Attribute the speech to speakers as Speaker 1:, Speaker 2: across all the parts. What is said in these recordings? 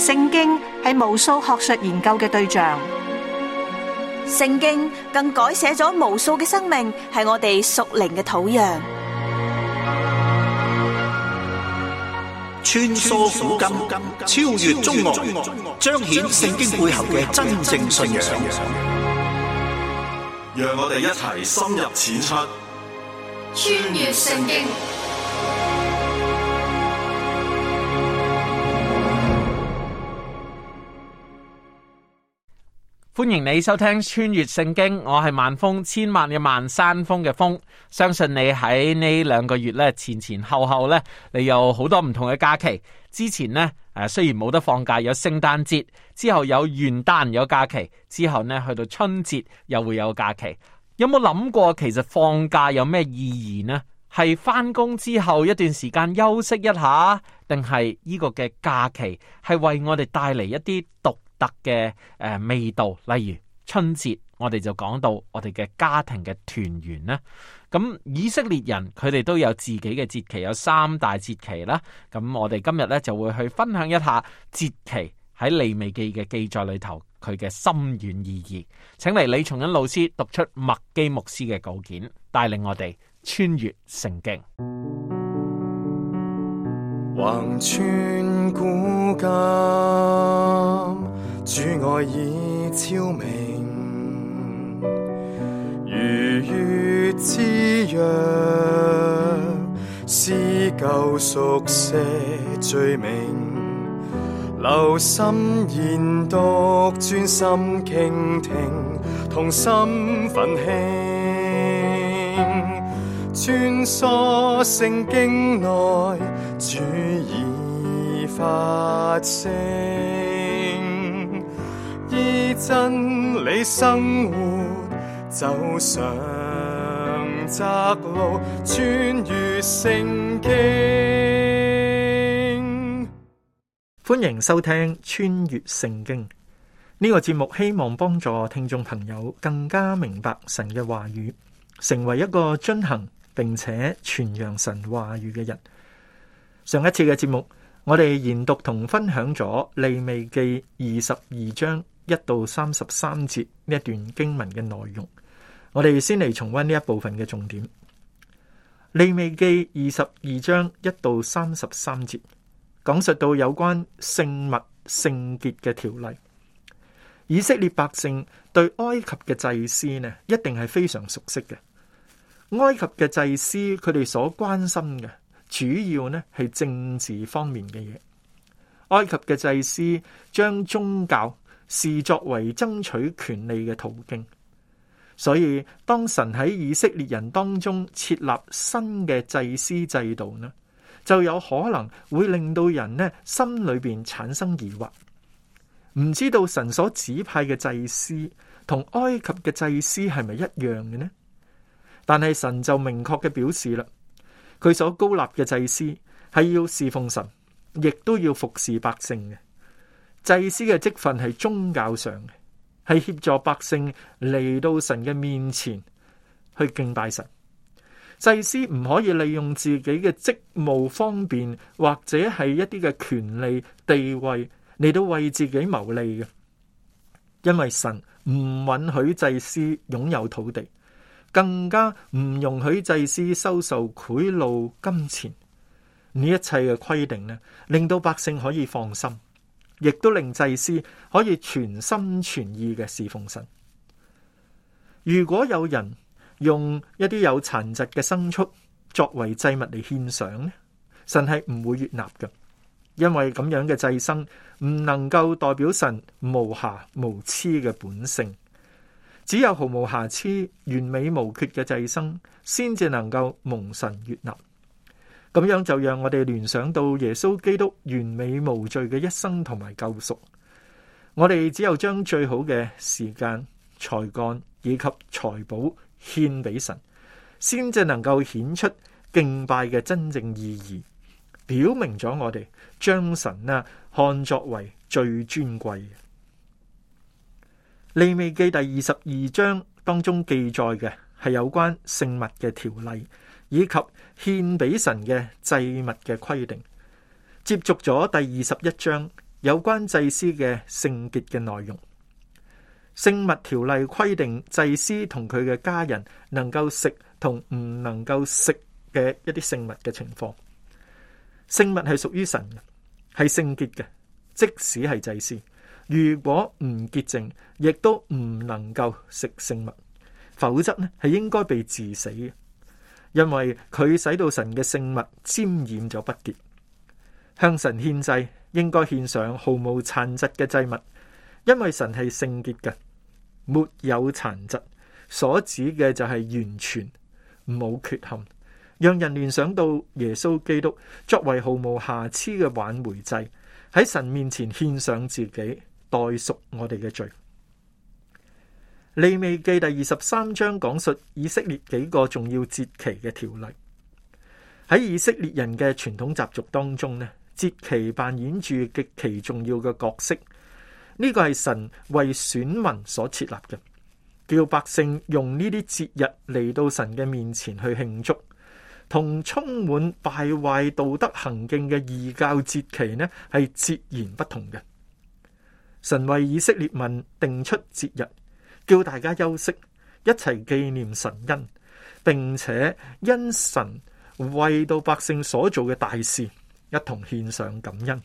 Speaker 1: 聖經係無數學術研究嘅對象，
Speaker 2: 聖經更改寫咗無數嘅生命，係我哋屬靈嘅土壤。
Speaker 3: 穿梭古今，超越中外，彰顯聖經背後嘅真正信仰。
Speaker 4: 讓我哋一齊深入淺出，
Speaker 5: 穿越聖經。
Speaker 6: 歡迎你收聽穿越聖經，我係萬峰，千萬嘅萬山峰嘅峰。相信你喺呢2個月咧，前前後後咧，你有好多唔同嘅假期。之前呢，雖然冇得放假，有聖誕節，之後有元旦有假期，之後呢去到春節又會有假期。有冇諗過其實放假有咩意義呢？係返工之後一段時間休息一下，定係呢個嘅假期係為我哋帶嚟一啲獨特嘅味道？例如春節，我哋就講到我哋嘅家庭嘅團圓啦。咁以色列人佢哋都有自己嘅節期，有3大節期啦。咁我哋今日咧就會去分享一下節期喺利未記嘅記載裏頭佢嘅深遠意義。請嚟李松恩老師讀出麥基牧師嘅稿件，帶領我哋穿越聖經。
Speaker 7: 橫穿古今，主愛已昭明，如月之約，撕救贖些罪名，留心研讀，專心傾聽，同心奮興，穿梭聖經內，主已發聲，依真理生活，走上窄路，穿越聖經。
Speaker 8: 歡迎收聽穿越聖經呢個節目，希望幫助聽眾朋友更加明白神嘅話語，成為一個遵行並且傳揚神話語嘅人。上一次嘅節目，我哋研讀同分享咗利未記22章1到33節呢一段經文嘅內容。我哋先嚟重溫呢一部分嘅重點。利未記22章1到33節講述到有關聖物聖潔嘅條例。以色列百姓對埃及嘅祭司呢，一定係非常熟悉嘅。埃及嘅祭司佢哋所關心嘅主要呢係政治方面嘅嘢。埃及嘅祭司將宗教視作為爭取權利嘅途徑，所以當神喺以色列人當中設立新嘅祭司制度呢，就有可能會令到人呢心裏邊產生疑惑，唔知道神所指派嘅祭司同埃及嘅祭司係咪一樣嘅呢？但係神就明確嘅表示啦，佢所膏立嘅祭司係要侍奉神，亦都要服侍百姓嘅。祭司嘅職分係宗教上嘅，係協助百姓嚟到神嘅面前去敬拜神。祭司唔可以利用自己嘅職務方便或者係一啲嘅權利地位嚟到為自己謀利嘅，因為神唔允許祭司擁有土地，更加唔容許祭司收受賄賂金錢。呢一切嘅規定呢，令到百姓可以放心，亦都令祭司可以全心全意嘅侍奉神。如果有人用一啲有殘疾嘅牲畜作為祭物嚟獻上呢，神係唔會悅納嘅，因為咁樣嘅祭牲唔能夠代表神無瑕無疵嘅本性。只有毫無瑕疵、完美無缺嘅祭牲，先至能夠蒙神悅納。咁樣就讓我哋聯想到耶穌基督完美無罪嘅一生同埋救贖。我哋只有將最好嘅時間、才幹以及財寶獻俾神，先至能夠顯出敬拜嘅真正意義，表明咗我哋將神看作為最尊貴嘅。利未記第22章當中記載嘅係有關聖物嘅條例，以及獻俾神嘅祭物嘅規定。接續咗第21章有關祭司嘅聖潔嘅內容。聖物條例規定祭司同佢嘅家人能夠食同唔能夠食嘅一啲聖物嘅情況。聖物係屬於神嘅，係聖潔嘅，即使係祭司，如果唔潔淨，亦都唔能夠食聖物，否則呢係應該被治死嘅，因為佢使到神嘅聖物沾染咗不潔。向神獻祭應該獻上毫無殘疾嘅祭物，因為神係聖潔嘅，沒有殘疾，所指嘅就係完全冇缺陷，讓人聯想到耶穌基督作為毫無瑕疵嘅挽回祭，喺神面前獻上自己，代贖我哋嘅罪。利未記第23章講述以色列幾個重要節期嘅條例。喺以色列人嘅傳統習俗當中呢，節期扮演住極其重要嘅角色。呢個係神為選民所設立嘅，叫百姓用呢啲節日嚟到神嘅面前去慶祝，同充滿敗壞道德行徑嘅異教節期呢係截然不同嘅。神為以色列民定出節日，叫大家休息，一齊紀念神恩，並且因神為到百姓所做嘅大事，一同獻上感恩。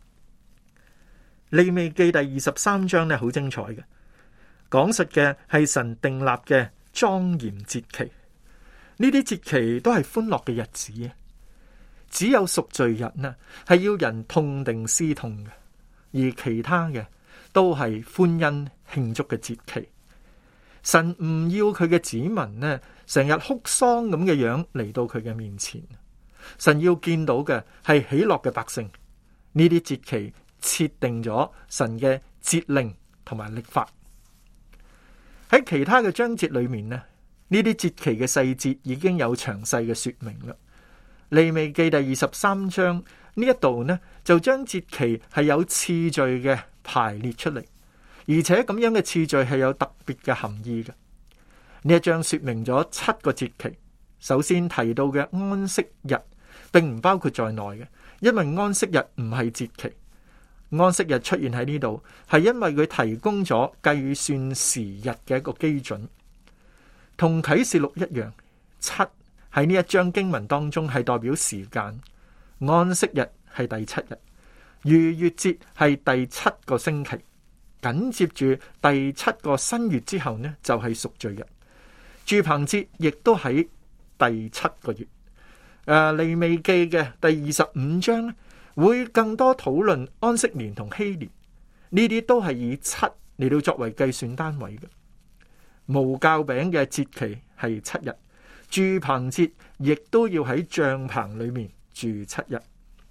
Speaker 8: 利未記第23章呢好精彩嘅，講述嘅係神訂立嘅莊嚴節期。呢啲節期都係歡樂嘅日子，只有贖罪日呢係要人痛定思痛嘅，而其他嘅都係歡欣慶祝嘅節期。神唔要佢嘅子民呢成日哭喪咁嘅樣嚟到佢嘅面前，神要見到嘅係喜樂嘅百姓。呢啲節期設定咗神嘅節令同埋律法。喺其他嘅章節裏面呢，呢啲節期嘅細節已經有詳細嘅說明啦。利未記第23章呢一度呢，就將節期係有次序嘅排列出嚟，而且咁樣嘅次序係有特別嘅含義嘅。呢一章說明咗7個節期。首先提到嘅安息日並唔包括在內嘅，因為安息日唔係節期。安息日出現喺呢度，係因為佢提供咗計算時日嘅一個基準，同啟示錄一樣。7喺呢一章經文當中係代表時間，安息日係第7日，逾越節係第7個星期，緊接住第7個新月之後呢，就係贖罪日。住棚節亦都喺第7個月。利未記嘅第25章呢，會更多討論安息年同禧年，呢啲都係以7嚟到作為計算單位嘅。無酵餅嘅節期係7日，住棚節亦都要喺帳棚裏面住7日。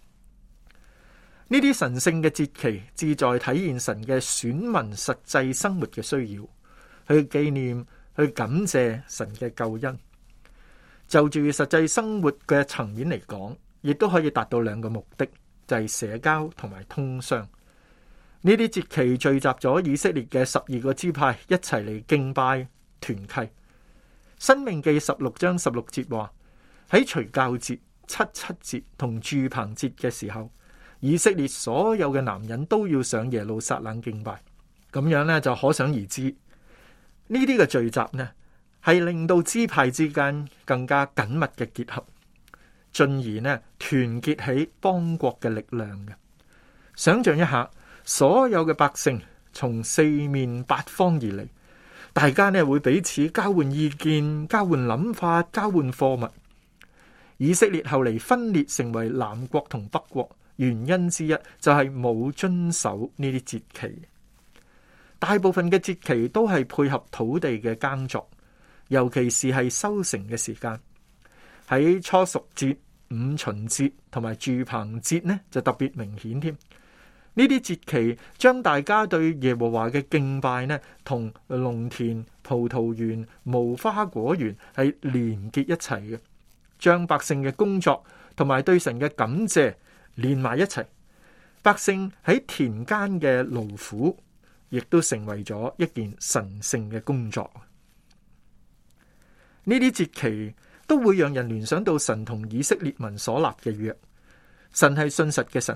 Speaker 8: 呢啲神聖嘅節期，旨在體現神嘅選民實際生活嘅需要，去紀念、去感謝神嘅救恩。就住實際生活嘅層面嚟講，亦都可以達到2個目的，就係社交同埋通商。呢啲節期聚集咗以色列嘅12個支派一齊嚟敬拜團契。申命記16章16節話，喺除酵節、77節同住棚節嘅時候，以色列所有嘅男人都要上耶路撒冷敬拜。咁樣呢，就可想而知，呢啲嘅聚集呢係令到支派之間更加緊密嘅結合，進而呢團結起邦國嘅力量嘅。想象一下，所有嘅百姓從四面八方而嚟，大家呢會彼此交換意見、交換諗法、交換貨物。以色列後嚟分裂成為南國同北國，原因之一就係冇遵守呢啲節期。大部分嘅節期都係配合土地嘅耕作，尤其是係收成嘅時間。喺初熟節、五旬節同埋住棚節呢，就特別明顯添。呢啲節期將大家對耶和華嘅敬拜呢，同農田、葡萄園、無花果園係連結一齊嘅，將百姓嘅工作同埋對神嘅感謝連埋一齊。百姓喺田間嘅勞苦，亦都成為咗一件神聖嘅工作。呢啲節期都會讓人聯想到神同以色列民所立嘅約。神係信實嘅神，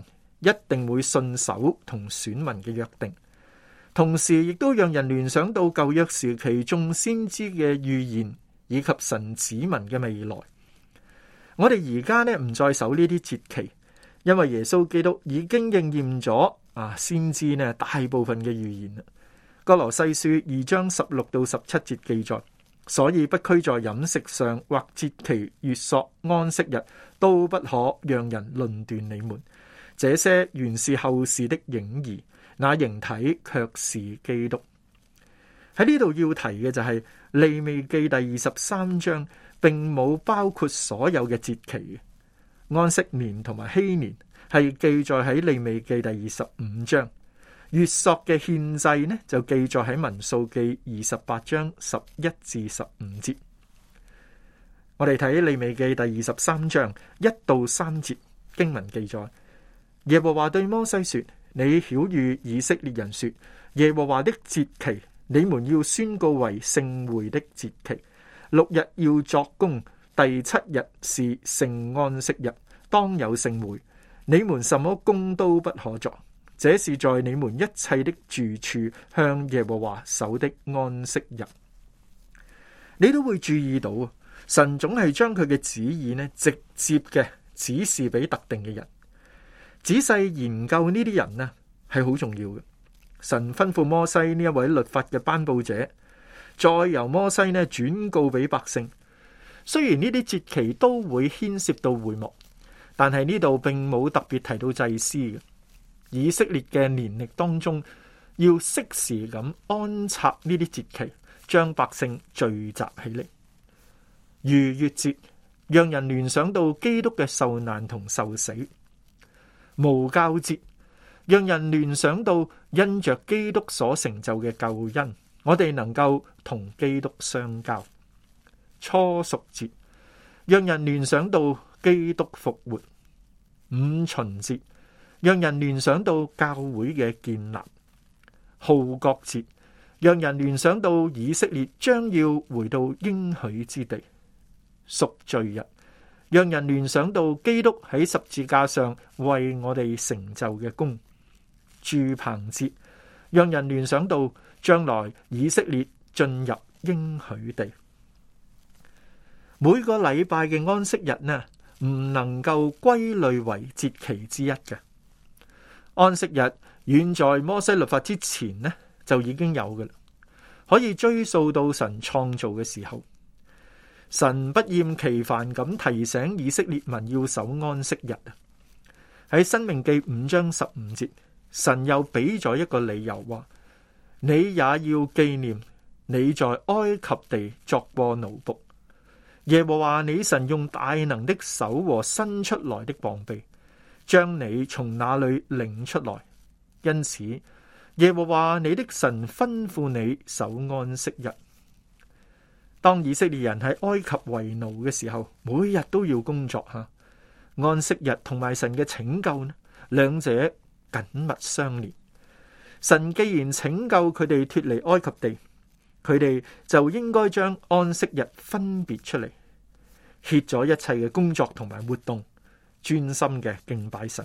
Speaker 8: 一定會信守同選民嘅約定，同時亦都讓人聯想到舊約時期眾先知嘅預言以及神子民嘅未來。我哋而家唔再守呢啲節期，因為耶穌基督已經應驗咗先知大部分嘅預言啦。歌羅西書2章16到17節記載，所以不拘在飲食上或節期、月朔、安息日，都不可讓人論斷你們。這些原是後事的影兒，那形體卻是基督。喺呢度要提嘅就係利未記第23章，並冇包括所有嘅節期。安息年同埋禧年係記載喺利未記第25章，月朔嘅獻祭呢就記載喺民數記28章11至15節。我哋睇利未記第23章1到3節經文記載，耶和華對摩西說：你曉諭以色列人說，耶和華的節期你們要宣告為聖會的節期，6日要作工，第7日是聖安息日，當有聖會。你們什麼工都不可作，這是在你們一切的住處向耶和華守的安息日。你都會注意到，神總係將佢嘅旨意直接嘅指示俾特定嘅人。仔細研究呢啲人係好重要嘅。神吩咐摩西呢一位律法嘅頒布者，再由摩西轉告俾百姓。雖然呢啲節期都會牽涉到會幕，但係呢度並冇特別提到祭司嘅。以色列嘅年曆當中，要適時咁安插呢啲節期，將百姓聚集起嚟。逾越節讓人聯想到基督嘅受難同受死。無酵節讓人聯想到因着基督所成就嘅救恩，我哋能夠同基督相交。初熟節讓人聯想到基督復活。五旬節讓人聯想到教會嘅建立。號角節讓人聯想到以色列將要回到應許之地。贖罪日讓人聯想到基督喺十字架上為我哋成就嘅功。住棚節讓人聯想到將來以色列進入應許地。每個禮拜嘅安息日唔能夠歸類為節期之一嘅。安息日遠在摩西律法之前就已經有嘅啦，可以追溯到神創造嘅時候。神不厭其煩咁提醒以色列民要守安息日。喺申命記5章15節，神又俾咗一個理由話：你也要紀念你在埃及地作過奴僕，耶和華你神用大能的手和伸出來的膀臂，將你從那裏領出來。因此，耶和華你的神吩咐你守安息日。當以色列人喺埃及為奴嘅時候，每日都要工作吓。安息日同埋神嘅拯救兩者緊密相連。神既然拯救佢哋脫離埃及地，佢哋就應該將安息日分別出嚟，歇咗一切嘅工作同埋活動，專心嘅敬拜神。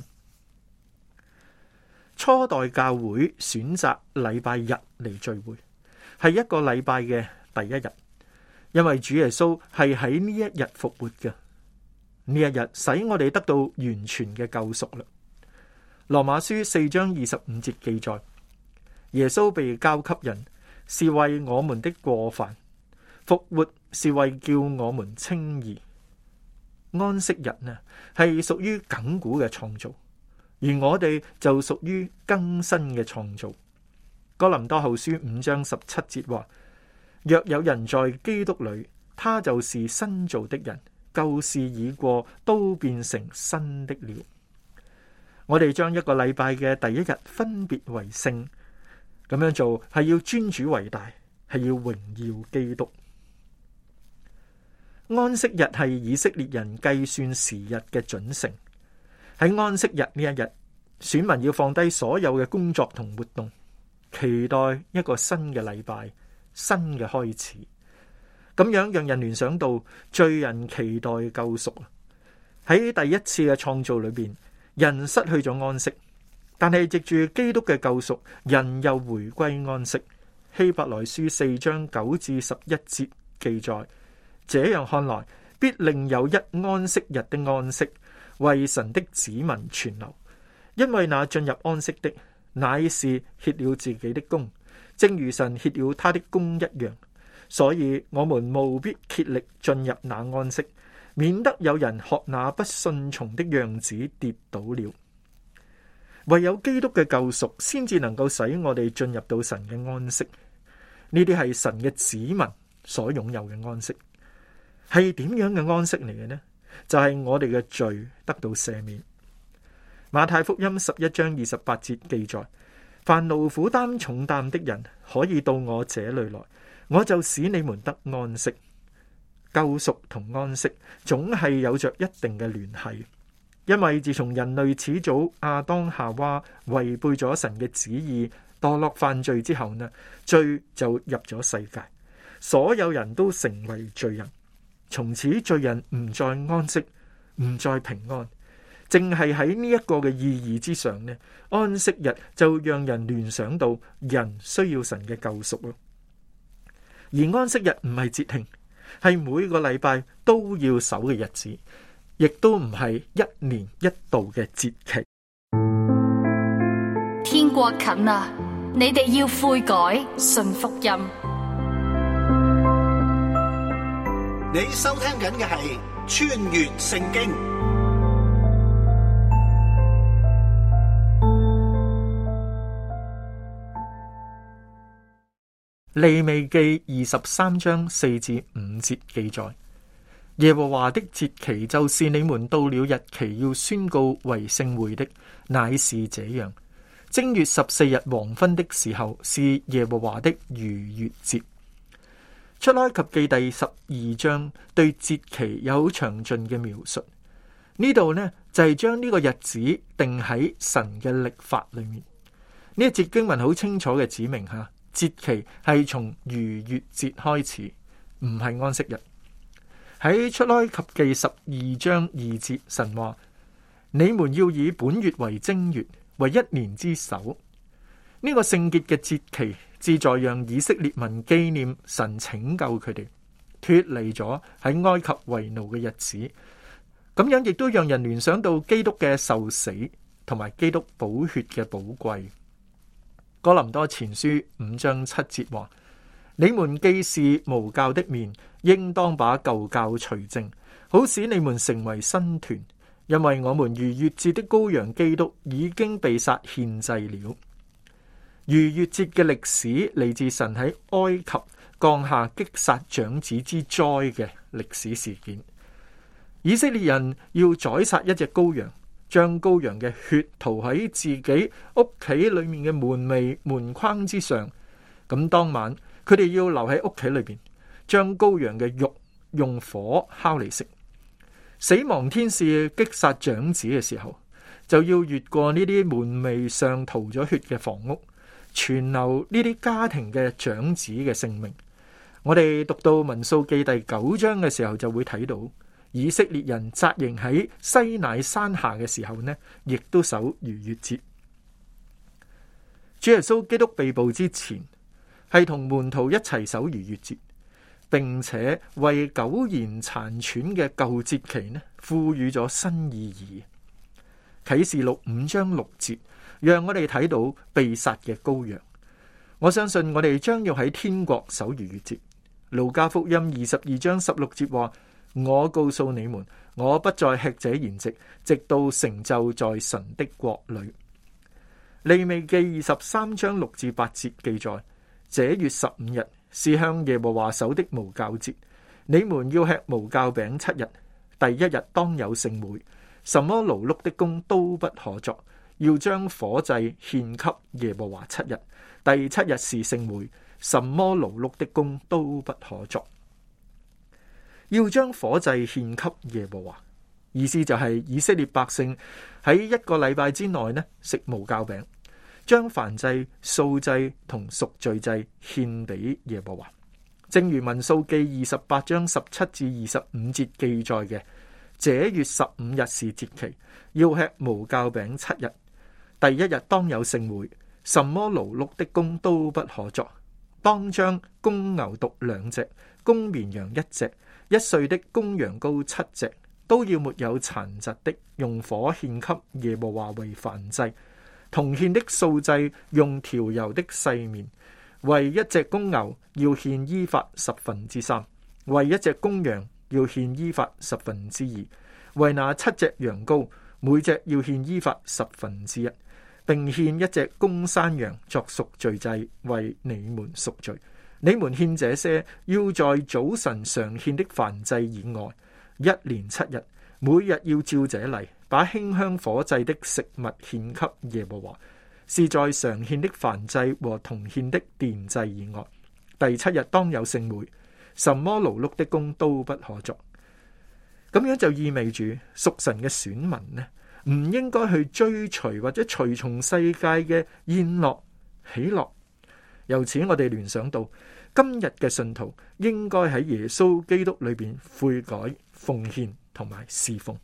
Speaker 8: 初代教會選擇禮拜日嚟聚會，係一個禮拜嘅第一日，因為主耶穌係喺呢一日復活嘅。呢一日使我哋得到完全嘅救贖啦。羅馬書4章25節記載，耶穌被交給人，是為我們的過犯；復活是為叫我們稱義。安息日係屬於亙古嘅創造，而我哋就屬於更新嘅創造。哥林多後書5章17節話：若有人在基督裏，他就是新造的人，舊事已過，都變成新的了。我哋將一個禮拜嘅第一日分別為聖，咁樣做係要尊主為大，係要榮耀基督。安息日係以色列人計算時日嘅準繩。喺安息日呢一日，選民要放低所有嘅工作同活動，期待一個新嘅禮拜，新嘅開始。咁樣讓人聯想到罪人期待救贖。喺第一次嘅創造裏邊，人失去咗安息， 但係藉住基督嘅救贖，人又回歸安息。希伯來書4章9至11節記載：這樣看來，必另有一安息日的安息，為神的子民存留。因為那進入安息的，乃是歇了自己的工，正如神歇了他的工一樣。所以我們務必竭力進入那安息，免得有人學那不順從的樣子跌倒了。唯有基督嘅救贖，先至能夠使我哋進入到神嘅安息。呢啲係神嘅子民所擁有嘅安息。係點樣嘅安息嚟嘅呢？就係我哋嘅罪得到赦免。馬太福音11章28節記載：凡勞苦擔重擔的人，可以到我這裏來，我就使你們得安息。救贖同安息總係有着一定嘅聯繫，因為自從人類始祖亞當夏娃違背咗神嘅旨意，墮落犯罪之後呢，罪就入咗世界，所有人都成為罪人。從此罪人唔再安息，唔再平安。正係喺呢一個嘅意義之上呢，安息日就讓人聯想到人需要神嘅救贖咯。而安息日唔係節慶，係每個禮拜都要守嘅日子，亦都唔係一年一度嘅節期。
Speaker 5: 天國近啦，你哋要悔改，信福音。
Speaker 3: 你收聽緊嘅係穿越聖經。
Speaker 8: 利未記23章4至5節記載：耶和華的節期就是你們到了日期要宣告為聖會的，乃是這樣：正月14日黃昏的時候，是耶和華的逾越節。出埃及記第12章對節期有詳盡嘅描述。呢度呢就係將呢個日子定喺神嘅曆法裏面。呢一節經文好清楚嘅指明吓，節期係從逾越節開始，唔係安息日。喺出埃及記12章2節，神話：你們要以本月為正月，為一年之首。呢個聖潔嘅節期，旨在讓以色列民紀念神拯救佢哋脫離咗喺埃及為奴嘅日子。咁樣亦都讓人聯想到基督嘅受死同埋基督寶血嘅寶貴。哥林多前書5章7節話：你們既是無酵的麵，應當把舊酵除淨，好使你們成為新團。因為我們逾越節的羔羊基督已經被殺獻祭了。逾越節嘅歷史嚟自神喺埃及降下擊殺長子之災嘅歷史事件。以色列人要宰殺一隻羔羊，將羔羊嘅血塗喺自己屋企裏面嘅門楣、門框之上。咁當晚佢哋要留喺屋企裏邊，將羔羊嘅肉用火烤嚟食。死亡天使擊殺長子嘅時候，就要越過呢啲門楣上塗咗血嘅房屋，存留呢啲家庭嘅長子嘅性命。我哋讀到民數記第9章嘅時候，就會睇到以色列人紮營喺西乃山下嘅時候呢，亦都守逾越節。主耶穌基督被捕之前，係同門徒一齊守逾越節，並且為苟延殘喘嘅舊節期呢，賦予咗新意義。啟示錄5章6節，讓我哋睇到被殺嘅羔羊。我相信我哋將要喺天國守逾越節。路加福音22章16節話：我告訴你們，我不再吃這筵席，直到成就在神的國裏。利未記23章6至8節記載：這月15日是向耶和華守的無酵節，你們要吃無酵餅7日，第一日當有聖會，什麼勞碌的工都不可作，要將火祭獻給耶和華7日，第7日是聖會，什麼勞碌的工都不可作。要將火祭獻給耶和華，意思就係以色列百姓喺一個禮拜之內呢，食無酵餅，將燔祭、素祭同贖罪祭獻俾耶和華。正如民數記28章17至25節記載嘅，這月15日是節期，要吃無酵餅7日， 第一日當有盛會，什麼勞碌的工都不可作。當將公牛犢2隻，公綿羊1隻，1歲的公羊羔7隻，都要沒有殘疾的，用火獻給耶和華為燔祭。同獻的素祭用調油的細麵，為1隻公牛要獻伊法3/10，為1隻公羊要獻伊法2/10，為那7隻羊羔，每隻要獻伊法1/10，並獻1隻公山羊作贖罪祭，為你們贖罪。你們獻這些，要在早晨常獻的燔祭以外，1連7日，每日要照這例，把馨香火祭的食物獻給耶和華，是在常獻的燔祭和同獻的奠祭以外。第7日當有盛會，什麼勞碌的工都不可作。咁樣就意味住屬神嘅選民呢，唔應該去追隨或者隨從世界嘅宴樂喜樂。由此我哋聯想到今日嘅信徒應該喺耶穌基督裏邊悔改、奉獻同埋侍奉。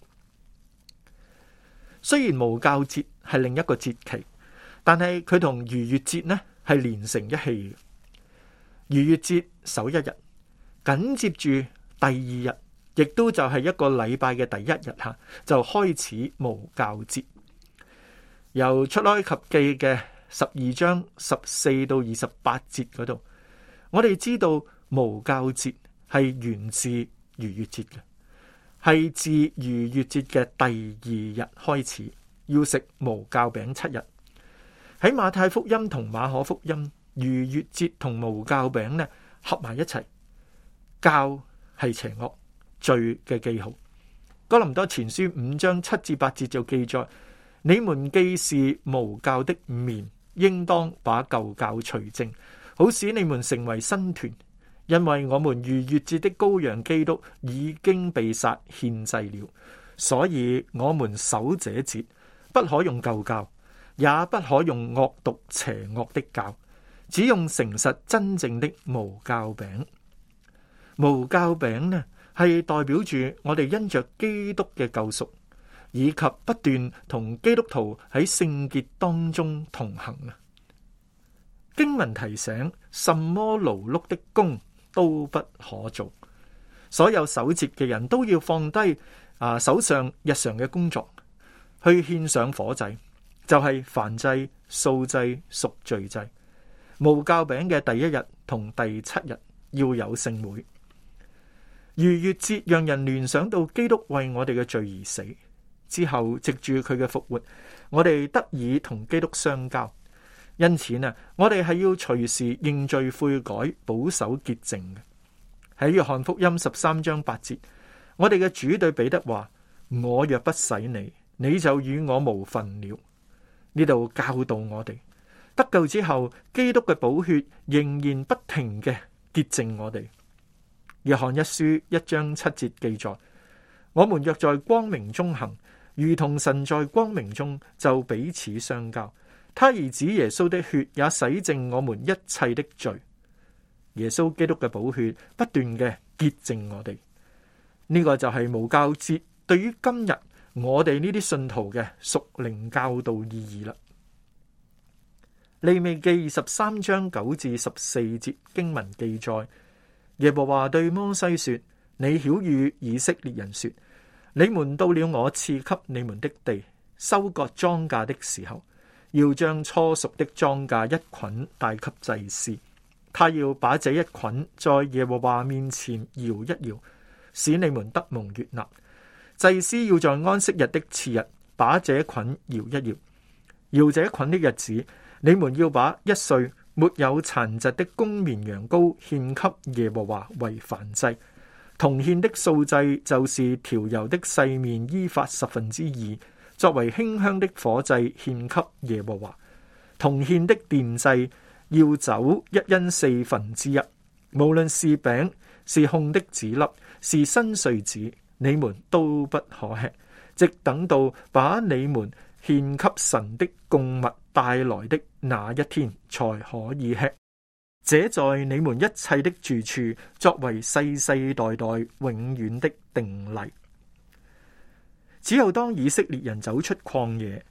Speaker 8: 雖然無酵節係另一個節期，但係佢同逾越節呢係連成一氣嘅。逾越節首1日，緊接住第2日，亦都就係一個禮拜嘅第1日吓，就開始無酵節。由出埃及記嘅12章14到28節嗰度，我哋知道無酵節係源自逾越節嘅，係自逾越節嘅第2日開始要食無酵餅7日。喺馬太福音同馬可福音，逾越節同無酵餅呢合埋一齊，酵係邪惡罪嘅記號。哥林多前書5章7至8節就記載：你們既是無酵的麵，應當把舊酵除淨，好使你們成為新團。因為我們逾越節的羔羊基督已經被殺獻祭了，所以我們守這節，不可用舊酵，也不可用惡毒邪惡的酵，只用誠實真正的無酵餅。無酵餅呢，係代表住我哋因着基督嘅救贖，以及不斷同基督徒喺聖潔當中同行啊。經文提醒，什麼勞碌的工都不可做。所有守節嘅人都要放低手上日常嘅工作，去獻上火祭，就係燔祭、素祭、贖罪祭。無酵餅嘅第1日同第7日要有聖會。逾越節讓人聯想到基督為我哋嘅罪而死，之後藉住佢嘅復活，我哋得以同基督相交。因此呢，我哋係要隨時認罪悔改，保守潔淨嘅。喺約翰福音13章8節，我哋嘅主對彼得話：我若不洗你，你就與我無分了。呢度教導我哋得救之後，基督嘅寶血仍然不停嘅潔淨我哋。約翰一書1章7節記載：我們若在光明中行，如同神在光明中，就彼此相交。他兒子耶穌的血也洗淨我們一切的罪。耶穌基督嘅寶血不斷嘅潔淨我哋。呢個就係無酵節對於今日我哋呢啲信徒嘅屬靈教導意義啦。利未記23章9至14節經文記載：耶和華對摩西說：你曉諭以色列人說，你們到了我賜給你們的地，收割莊稼的時候，要將初熟的莊稼一捆帶給祭司，他要把這一捆在耶和華面前搖一搖，使你們得蒙悅納。祭司要在安息日的次日把這捆搖一搖。搖這捆的日子，你們要把1歲沒有殘疾的公綿羊羔獻給耶和華為燔祭。同獻的素祭就是調油的細麵伊法2/10，作為馨香的火祭獻給耶和華。同獻的奠祭要走1因4/1，無論是餅是烘的子粒是新穗子，你們都不可吃，直等到把你們獻給神的供物帶來的那一天才可以吃。這在你們一切的住處作為世世代代永遠的定例。只有當以色列人走出曠野，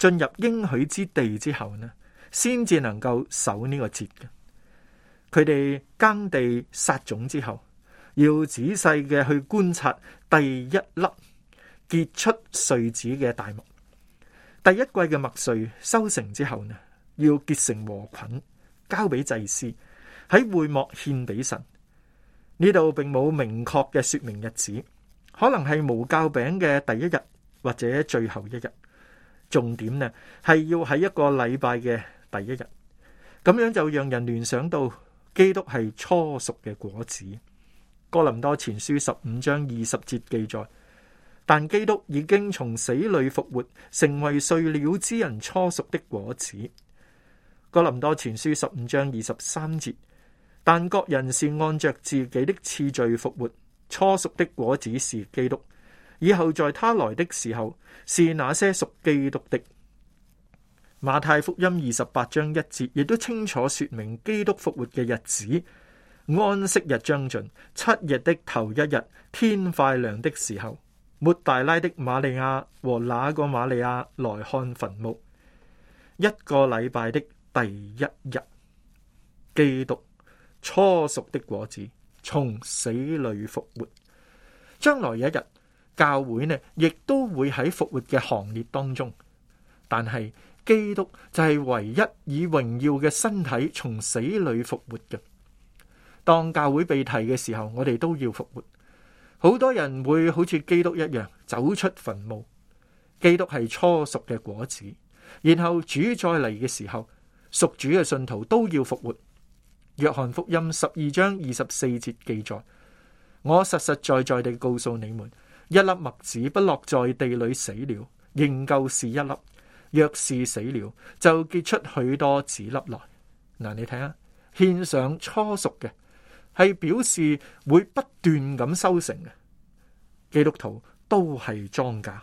Speaker 8: 進入應許之地之後呢，先至能夠守呢個節嘅。佢哋耕地撒種之後，要仔細嘅去觀察第一粒結出穗子嘅大麥。第一季嘅麥穗收成之後呢，要結成禾捆，交俾祭司喺會幕獻俾神。呢度並冇明確嘅說明日子，可能係無酵餅嘅第一日或者最後一日。重點呢係要喺一個禮拜嘅第一日，咁樣就讓人聯想到基督係初熟嘅果子。哥林多前書15章20節記載，但基督已經從死裏復活，成為睡了之人初熟的果子。哥林多前書15章23節，但各人是按着自己的次序復活，初熟的果子是基督，以後在他來的時候，是那些屬基督的。馬太福音28章1節亦都清楚說明基督復活嘅日子。安息日將盡，7日的頭一日，天快亮的時候，抹大拉的瑪利亞和那個瑪利亞來看墳墓。一個禮拜的第一日，基督初熟的果子從死裏復活。將來有一日，教會呢亦都會喺復活嘅行列當中，但係基督就係唯一以榮耀嘅身體從死裏復活嘅。當教會被提嘅時候，我哋都要復活。好多人會好似基督一樣走出墳墓。基督係初熟嘅果子，然後主再嚟嘅時候，屬主嘅信徒都要復活。約翰福音12章24節記載，我實實在在地告訴你們，一粒麥子不落在地裏死了，仍舊是一粒；若是死了，就結出許多子粒來。嗱，你睇下，獻上初熟嘅，係表示會不斷咁收成嘅。基督徒都係莊稼。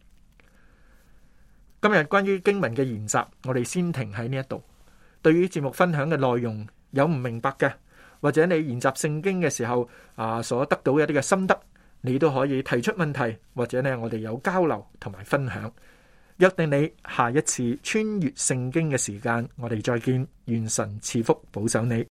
Speaker 8: 今日關於經文嘅研習，我哋先停喺呢一度。對於節目分享嘅內容有唔明白嘅，或者你研習聖經嘅時候所得到一啲嘅心得，你都可以提出問題，或者呢我哋有交流同埋分享。約定你下一次穿越聖經嘅時間，我哋再見。願神賜福保守你。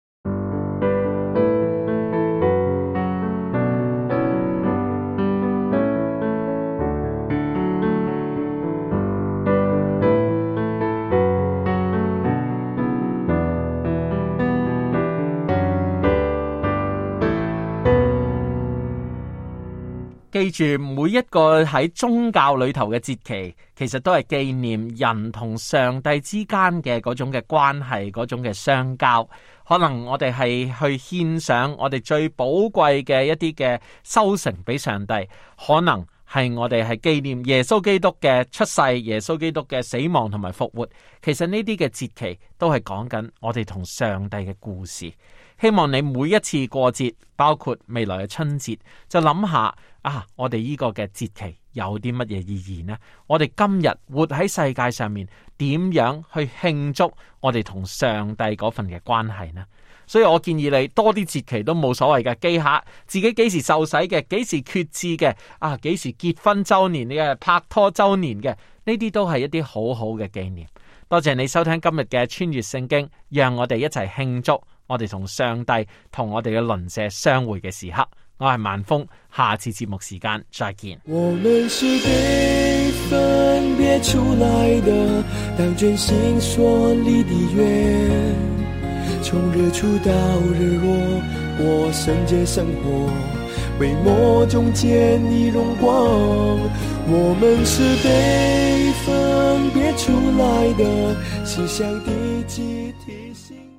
Speaker 6: 記住，每一個喺宗教裏頭嘅節期，其實都係紀念人同上帝之間嘅嗰種嘅關係，嗰種嘅相交。可能我哋係去獻上我哋最寶貴嘅一啲嘅收成俾上帝，可能係我哋係紀念耶穌基督嘅出世，耶穌基督嘅死亡同埋復活。其實呢啲嘅節期都係講緊我哋同上帝嘅故事。希望你每一次過節，包括未來嘅春節，就諗下我哋呢個嘅節期有啲乜嘢意義呢？我哋今日活喺世界上面，點樣去慶祝我哋同上帝嗰份嘅關係呢？所以我建議你多啲節期都冇所謂嘅，記下自己幾時受洗嘅，幾時決志嘅，幾時結婚周年嘅，拍拖周年嘅，呢啲都係一啲好好嘅紀念。多謝你收聽今日嘅穿越聖經，讓我哋一齊慶祝我哋同上帝同我哋嘅鄰舍相會嘅時刻。我係萬峰，下次節目時間再見。
Speaker 9: 我們是被分別出來的，當真心所立的約，從日出到日落，過聖潔生活，為我中見你榮光。我們是被分別出來的，是上帝集體性。